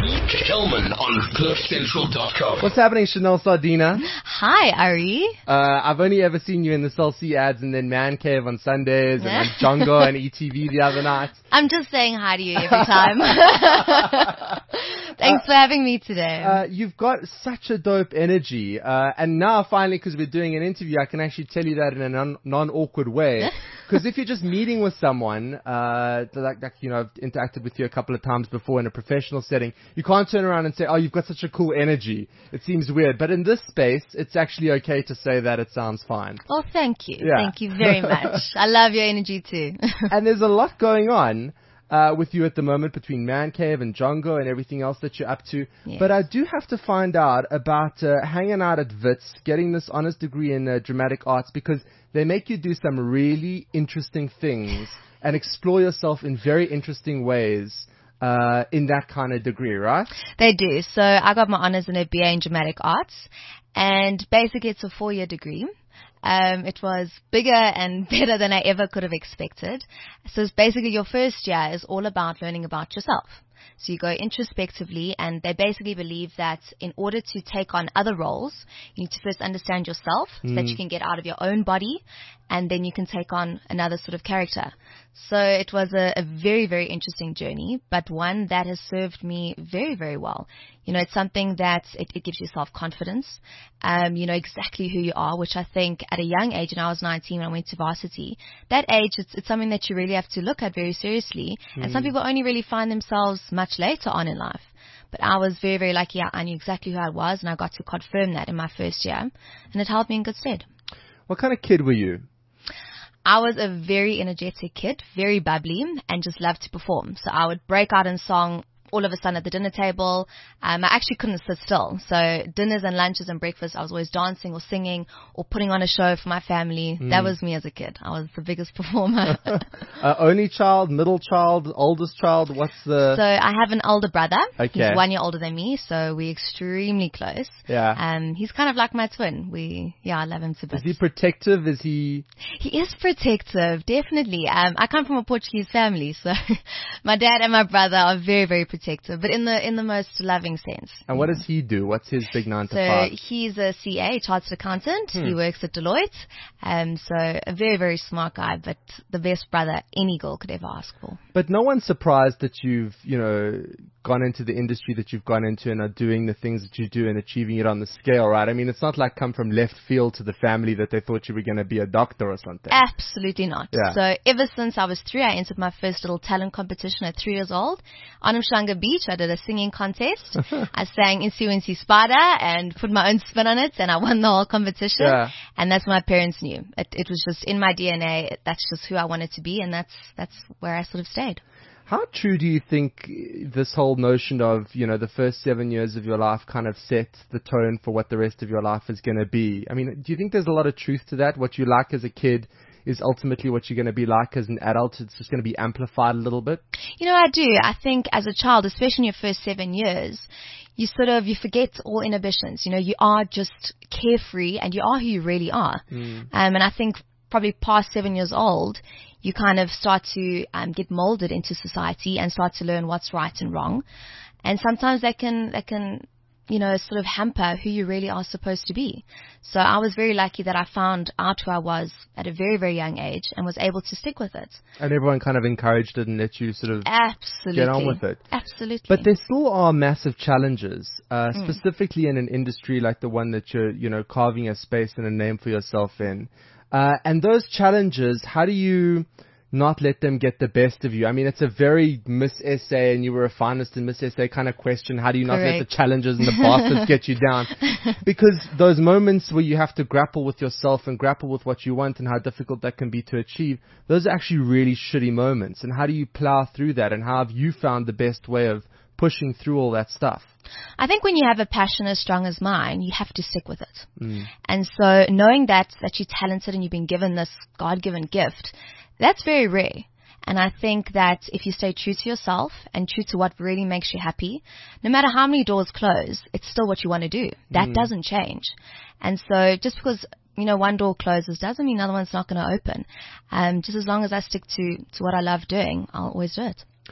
Kelman on CliffCentral.com. What's happening, Chanel Sardina? Hi, Ari. I've only ever seen you in the Cell C ads and then Man Cave on Sundays and on Django and ETV the other night. I'm just saying hi to you every time. Thanks for having me today. You've got such a dope energy. And now finally, because we're doing an interview, I can actually tell you that in a non-awkward way. Because if you're just meeting with someone, like you know, I've interacted with you a couple of times before in a professional setting, you can't turn around and say, oh, you've got such a cool energy. It seems weird. But in this space, it's actually okay to say that it sounds fine. Well, thank you. Yeah. Thank you very much. I love your energy too. And there's a lot going on with you at the moment between Man Cave and Django and everything else that you're up to. Yes. But I do have to find out about hanging out at WITS, getting this honors degree in dramatic arts, because they make you do some really interesting things and explore yourself in very interesting ways in that kind of degree, right? They do. So I got my honors in a BA in dramatic arts, and basically it's a 4-year degree. It was bigger and better than I ever could have expected. So it's basically your first year is all about learning about yourself. So you go introspectively, and they basically believe that in order to take on other roles, you need to first understand yourself so that you can get out of your own body, and then you can take on another sort of character. So it was a very, very interesting journey, but one that has served me very, very well. You know, it's something that it gives you self-confidence. You know exactly who you are, which I think at a young age, and I was 19 when I went to varsity, that age, it's something that you really have to look at very seriously. And some people only really find themselves much later on in life. But I was very, very lucky. I knew exactly who I was, and I got to confirm that in my first year, and it held me in good stead. What kind of kid were you? I was a very energetic kid, very bubbly, and just loved to perform. So I would break out in song all of a sudden at the dinner table. I actually couldn't sit still. So dinners and lunches and breakfast, I was always dancing or singing or putting on a show for my family. That was me as a kid. I was the biggest performer. Only child, middle child, oldest child? What's the... So I have an older brother. Okay. He's 1 year older than me, so we're extremely close. Yeah. He's kind of like my twin. I love him to bits. Is he protective? Is he... He is protective, definitely. I come from a Portuguese family, so my dad and my brother are very, very protective, but in the most loving sense. And what does he do? What's his big 9 to 5? So he's a CA, chartered accountant. He works at Deloitte. So a very, very smart guy, but the best brother any girl could ever ask for. But no one's surprised that you've, you know, gone into the industry that you've gone into and are doing the things that you do and achieving it on the scale, right? I mean, it's not like come from left field to the family that they thought you were going to be a doctor or something. Absolutely not. Yeah. So ever since I was 3, I entered my first little talent competition at 3 years old. On Umhlanga Beach, I did a singing contest. I sang Insi Spider and put my own spin on it, and I won the whole competition. Yeah. And that's what my parents knew. It was just in my DNA. That's just who I wanted to be, and that's where I sort of stayed. How true do you think this whole notion of, you know, the first 7 years of your life kind of sets the tone for what the rest of your life is going to be? I mean, do you think there's a lot of truth to that? What you like as a kid is ultimately what you're going to be like as an adult. It's just going to be amplified a little bit. You know, I do. I think as a child, especially in your first 7 years, you forget all inhibitions. You know, you are just carefree and you are who you really are. And I think probably past 7 years old, you kind of start to get molded into society and start to learn what's right and wrong. And sometimes that can, you know, sort of hamper who you really are supposed to be. So I was very lucky that I found out who I was at a very, very young age and was able to stick with it. And everyone kind of encouraged it and let you sort of Absolutely. get on with it. Absolutely. But there still are massive challenges, specifically in an industry like the one that you're, you know, carving a space and a name for yourself in. And those challenges, how do you not let them get the best of you? I mean, it's a very Miss SA and you were a finalist in Miss SA kind of question. How do you not let the challenges and the bastards get you down? Because those moments where you have to grapple with yourself and grapple with what you want and how difficult that can be to achieve, those are actually really shitty moments. And how do you plow through that? And how have you found the best way of pushing through all that stuff? I think when you have a passion as strong as mine, you have to stick with it. And so knowing that you're talented and you've been given this God-given gift, that's very rare. And I think that if you stay true to yourself and true to what really makes you happy, no matter how many doors close, it's still what you want to do. That doesn't change. And so just because, you know, one door closes doesn't mean another one's not going to open. Just as long as I stick to what I love doing, I'll always do it.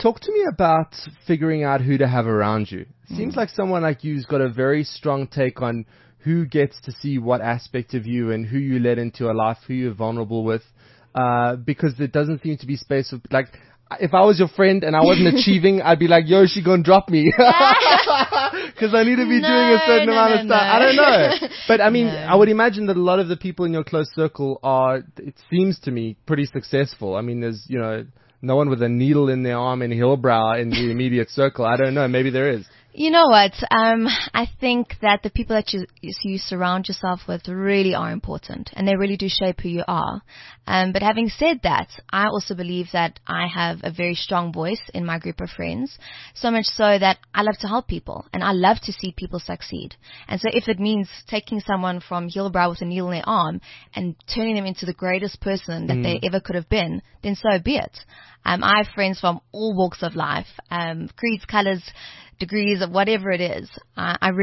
Talk to me about figuring out who to have around you. Seems like someone like you's got a very strong take on who gets to see what aspect of you and who you let into your life, who you're vulnerable with, because there doesn't seem to be space for, like, if I was your friend and I wasn't achieving, I'd be like, yo, she gonna drop me. Because I need to be doing a certain amount of stuff. I don't know. But I mean, I would imagine that a lot of the people in your close circle are, it seems to me, pretty successful. I mean, there's, no one with a needle in their arm in Hillbrow in the immediate circle. I don't know. Maybe there is. You know what? I think that the people that you surround yourself with really are important, and they really do shape who you are. But having said that, I also believe that I have a very strong voice in my group of friends, so much so that I love to help people, and I love to see people succeed. And so if it means taking someone from Hillbrow with a needle in their arm and turning them into the greatest person that they ever could have been, then so be it. I have friends from all walks of life, creeds, colors, degrees, whatever it is. I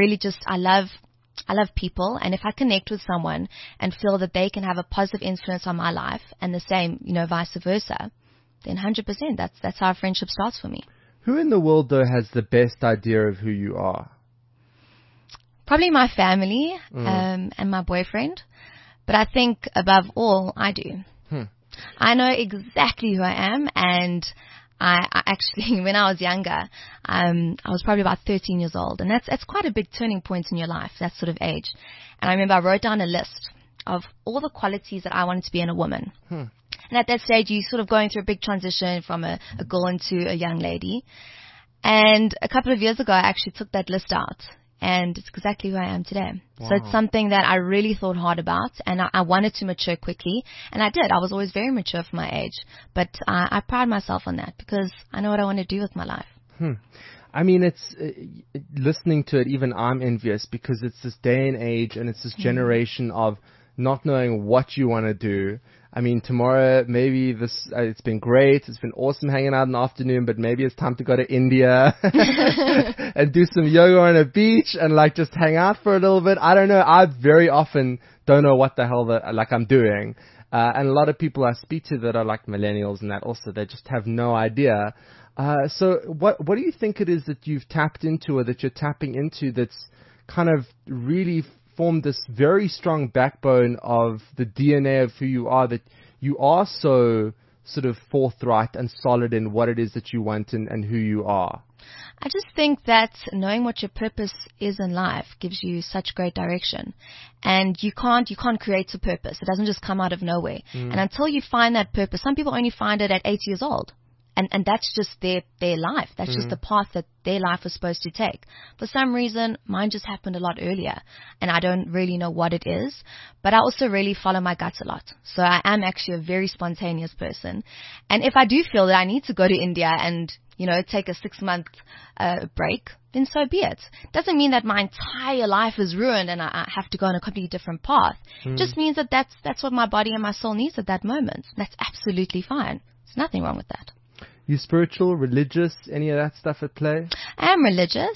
love people, and if I connect with someone and feel that they can have a positive influence on my life, and the same, vice versa, then 100%, that's how a friendship starts for me. Who in the world, though, has the best idea of who you are? Probably my family, and my boyfriend. But I think above all, I do. I know exactly who I am, and I actually, when I was younger, I was probably about 13 years old, and that's quite a big turning point in your life, that sort of age. And I remember I wrote down a list of all the qualities that I wanted to be in a woman. And at that stage, you're sort of going through a big transition from a girl into a young lady. And a couple of years ago, I actually took that list out. And it's exactly who I am today. Wow. So it's something that I really thought hard about, and I wanted to mature quickly, and I did. I was always very mature for my age, but I pride myself on that because I know what I want to do with my life. I mean, it's listening to it, even I'm envious because it's this day and age, and it's this generation of not knowing what you want to do. I mean, tomorrow, maybe it's been great. It's been awesome hanging out in the afternoon, but maybe it's time to go to India and do some yoga on a beach and just hang out for a little bit. I don't know. I very often don't know what the hell I'm doing. And a lot of people I speak to that are like millennials and that also, they just have no idea. So what do you think it is that you've tapped into or that you're tapping into that's kind of really formed this very strong backbone of the DNA of who you are, that you are so sort of forthright and solid in what it is that you want and who you are? I just think that knowing what your purpose is in life gives you such great direction. And you can't create a purpose. It doesn't just come out of nowhere. And until you find that purpose, some people only find it at 8 years old. And that's just their life. That's just the path that their life was supposed to take. For some reason, mine just happened a lot earlier, and I don't really know what it is. But I also really follow my guts a lot. So I am actually a very spontaneous person. And if I do feel that I need to go to India and, take a 6-month break, then so be it. Doesn't mean that my entire life is ruined and I have to go on a completely different path. It just means that that's what my body and my soul needs at that moment. That's absolutely fine. There's nothing wrong with that. You spiritual, religious, any of that stuff at play? I am religious.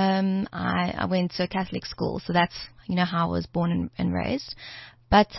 I went to a Catholic school, so that's, how I was born and raised. But,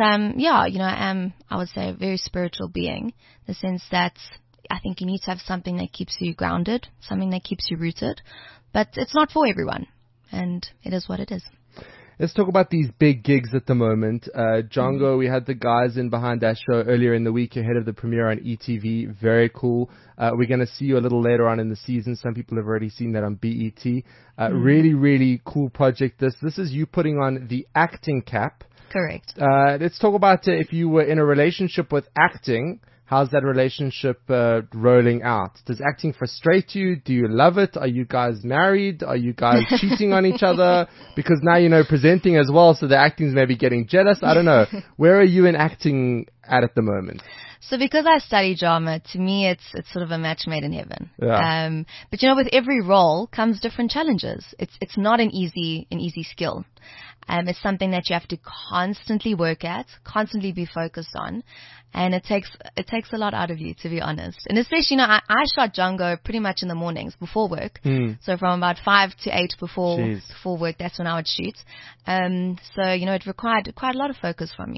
I would say, a very spiritual being, in the sense that I think you need to have something that keeps you grounded, something that keeps you rooted. But it's not for everyone, and it is what it is. Let's talk about these big gigs at the moment. Django, we had the guys in behind that show earlier in the week ahead of the premiere on ETV. Very cool. We're going to see you a little later on in the season. Some people have already seen that on BET. Really, really cool project. This is you putting on the acting cap. Correct. Let's talk about if you were in a relationship with acting. How's that relationship rolling out? Does acting frustrate you? Do you love it? Are you guys married? Are you guys cheating on each other? Because now presenting as well, so the acting's maybe getting jealous. I don't know. Where are you in acting at the moment? So because I study drama, to me it's sort of a match made in heaven. Yeah. But with every role comes different challenges. It's not an easy skill. It's something that you have to constantly work at, constantly be focused on, and it takes a lot out of you, to be honest. And especially, I shot Django pretty much in the mornings before work. So from about 5 to 8 before work, that's when I would shoot. So it required quite a lot of focus from me.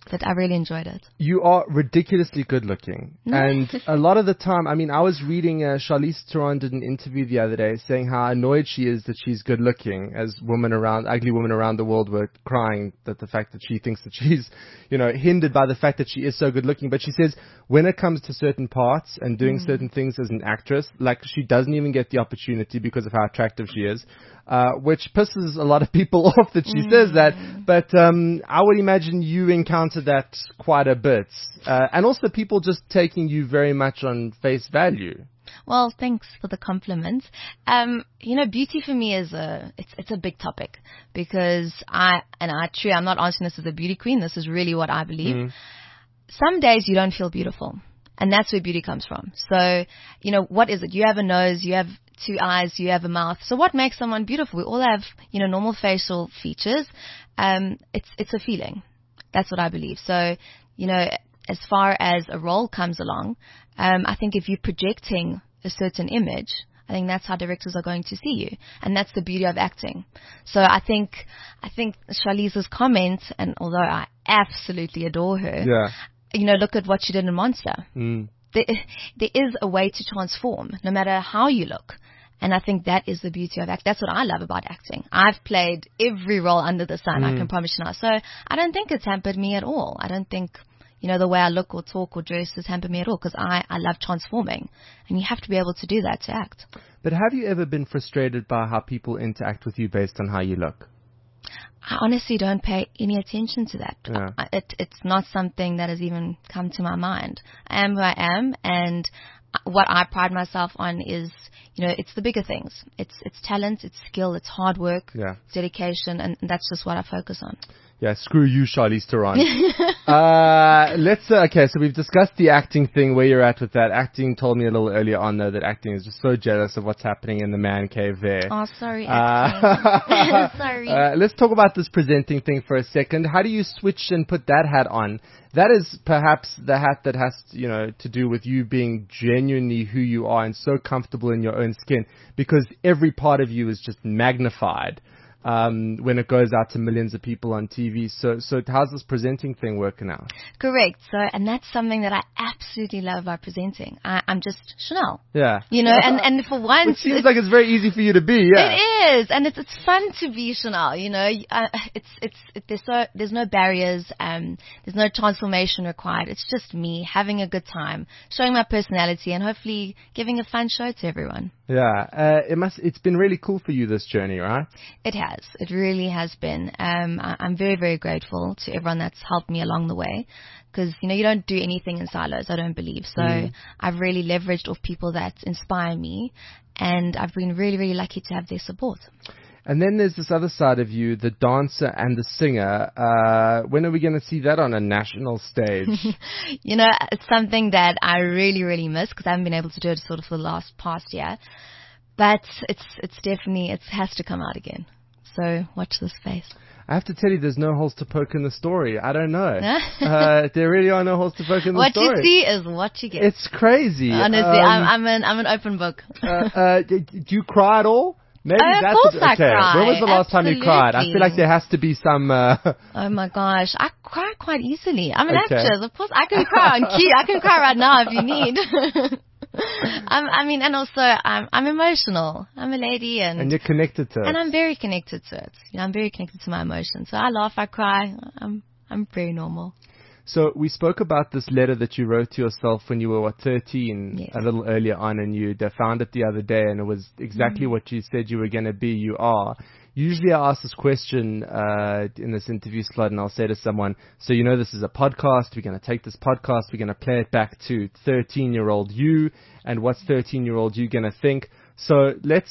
but I really enjoyed it. You are ridiculously good looking. And a lot of the time, I mean, I was reading Charlize Theron did an interview the other day saying how annoyed she is that she's good looking, as ugly women around the world were crying that the fact that she thinks that she's, hindered by the fact that she is so good looking. But she says when it comes to certain parts and doing certain things as an actress, like she doesn't even get the opportunity because of how attractive she is, which pisses a lot of people off that she says that. But I would imagine you encounter that quite a bit. And also people just taking you very much on face value. Well, thanks for the compliment. Beauty for me is it's a big topic because I'm not answering this as a beauty queen. This is really what I believe. Some days you don't feel beautiful, and that's where beauty comes from. So, what is it? You have a nose, you have 2 eyes, you have a mouth. So what makes someone beautiful? We all have, normal facial features. It's a feeling. That's what I believe. So, as far as a role comes along, I think if you're projecting a certain image, I think that's how directors are going to see you. And that's the beauty of acting. So I think Charlize's comment, and although I absolutely adore her, look at what she did in Monster. There is a way to transform, no matter how you look. And I think that is the beauty of acting. That's what I love about acting. I've played every role under the sun, I can promise you now. So I don't think it's hampered me at all. I don't think, the way I look or talk or dress has hampered me at all, because I love transforming. And you have to be able to do that to act. But have you ever been frustrated by how people interact with you based on how you look? I honestly don't pay any attention to that. Yeah. It's not something that has even come to my mind. I am who I am, and what I pride myself on is, it's the bigger things. It's talent, it's skill, it's hard work, it's dedication, and that's just what I focus on. Yeah, screw you, Charlize Theron. Okay, so we've discussed the acting thing, where you're at with that. Acting told me a little earlier on, though, that acting is just so jealous of what's happening in the man cave there. Oh, sorry, acting. Sorry. Let's talk about this presenting thing for a second. How do you switch and put that hat on? That is perhaps the hat that has, to do with you being genuinely who you are and so comfortable in your own skin, because every part of you is just magnified when it goes out to millions of people on TV. So how's this presenting thing working out? Correct. So, and that's something that I absolutely love about presenting. I'm just Chanel. Yeah. And for once, it seems like it's very easy for you to be. Yeah. It is, and it's fun to be Chanel. There's no barriers. There's no transformation required. It's just me having a good time, showing my personality, and hopefully giving a fun show to everyone. Yeah. It's been really cool for you, this journey, right? It has. It really has been. I'm very, very grateful to everyone that's helped me along the way, because, you don't do anything in silos, I don't believe. So I've really leveraged off people that inspire me, and I've been really, really lucky to have their support. And then there's this other side of you, the dancer and the singer. When are we going to see that on a national stage? It's something that I really, really miss, because I haven't been able to do it sort of for the past year. But it's definitely, it has to come out again. So watch this space. I have to tell you, there's no holes to poke in the story. I don't know. There really are no holes to poke in the story. What you see is what you get. It's crazy. Honestly, I'm an open book. Do you cry at all? Maybe of course I cry. When was the last time you cried? I feel like there has to be some... Oh my gosh, I cry quite easily. I'm an actress. Of course I can cry on cue. I can cry right now if you need. And also I'm emotional. I'm a lady, and you're connected to it. And I'm very connected to it. I'm very connected to my emotions. So I laugh, I cry. I'm very normal. So we spoke about this letter that you wrote to yourself when you were, 13, yes. A little earlier on, and you found it the other day, and it was exactly what you said you were going to be. You are. Usually I ask this question in this interview slot, and I'll say to someone, so this is a podcast. We're going to take this podcast. We're going to play it back to 13-year-old you, and what's 13-year-old you going to think? So let's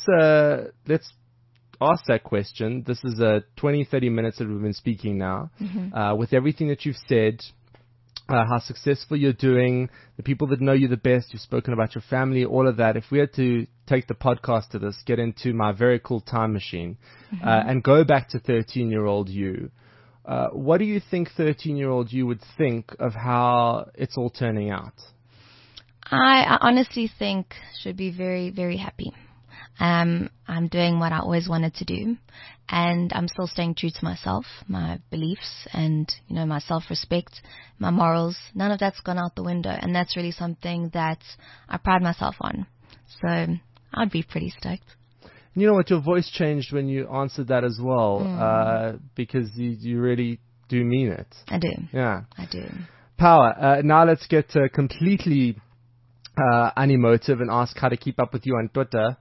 ask that question. This is 20, 30 minutes that we've been speaking now. With everything that you've said, how successful you're doing, the people that know you the best, you've spoken about your family, all of that. If we had to take the podcast to this, get into my very cool time machine, and go back to 13-year-old you, what do you think 13-year-old you would think of how it's all turning out? I honestly think should be very, very happy. I'm doing what I always wanted to do, and I'm still staying true to myself, my beliefs, and, you know, my self-respect, my morals. None of that's gone out the window, and that's really something that I pride myself on. So I'd be pretty stoked. You know what? Your voice changed when you answered that as well, because you really do mean it. I do. Yeah. I do. Power. Now let's get completely unemotive and ask how to keep up with you on Twitter.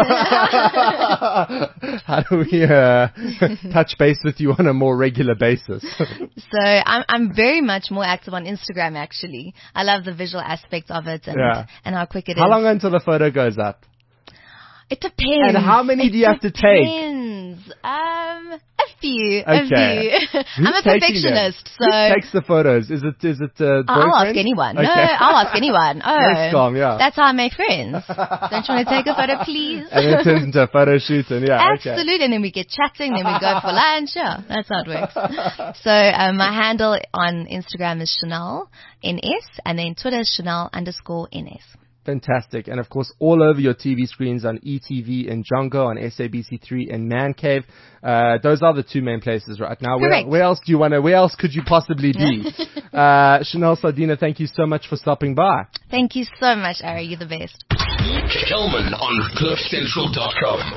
How do we touch base with you on a more regular basis? So I'm very much more active on Instagram, actually. I love the visual aspect of it and how quick it is. How long until the photo goes up? It depends. And how many do you have to take? Depends. A few. Okay. A few. I'm a perfectionist, so. Who takes the photos? Is it boyfriend? I'll ask anyone. Okay. No, I'll ask anyone. Oh. Nice, Tom, yeah. That's how I make friends. Don't you want to take a photo, please? And then it turns into a photo shoot, and Absolutely. Okay. And then we get chatting, then we go for lunch. Yeah, that's how it works. So, my handle on Instagram is Chanel NS, and then Twitter is Chanel_NS. Fantastic. And of course, all over your TV screens on ETV in Django, on SABC3 in Man Cave. Those are the two main places right now. Where else could you possibly be? Chanel Sardina, thank you so much for stopping by. Thank you so much, Ari. You're the best. Kelman on CliffCentral.com.